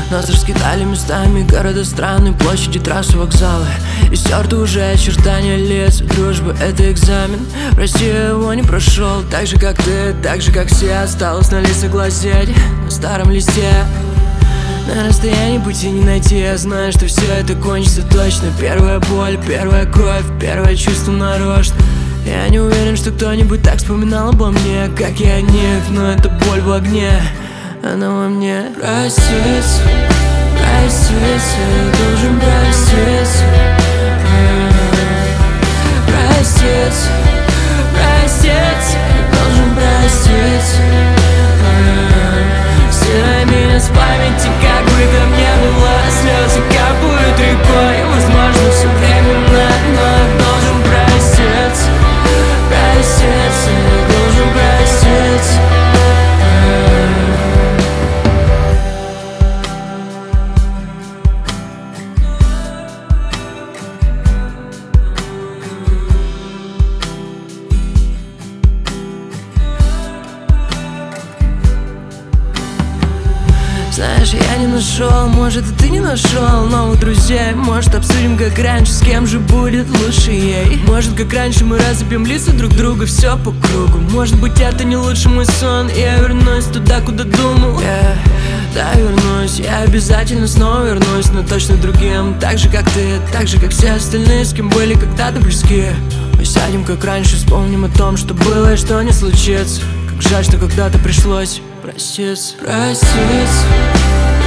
Нас раскидали местами города, страны, площади, трассы, вокзалы. И стерты уже очертания лиц. Дружба — это экзамен, прости, я его не прошел. Так же как ты, так же как все. Осталось на лицах глазеть на старом листе. На расстоянии пути не найти. Я знаю, что все это кончится точно. Первая боль, первая кровь, первое чувство нарочно. Я не уверен, что кто-нибудь так вспоминал обо мне, как и о них. Но это боль в огне, она во мне. Проститься, проститься, должен проститься. Проститься, проститься, должен проститься. Стирай меня с памяти, как бы там не было. Слезы капают рекой, возможно, все временно, но я должен проститься. Проститься, я должен проститься. Знаешь, я не нашел, может и ты не нашел новых друзей. Может обсудим как раньше, с кем же будет лучше ей. Может как раньше мы разобьем лица друг друга, все по кругу. Может быть это не лучший мой сон, и я вернусь туда, куда думал. Да, вернусь, я обязательно снова вернусь, но точно другим. Так же как ты, так же как все остальные, с кем были когда-то близки. Мы сядем как раньше, вспомним о том, что было и что не случится. Как жаль, что когда-то пришлось проститься. Проститься.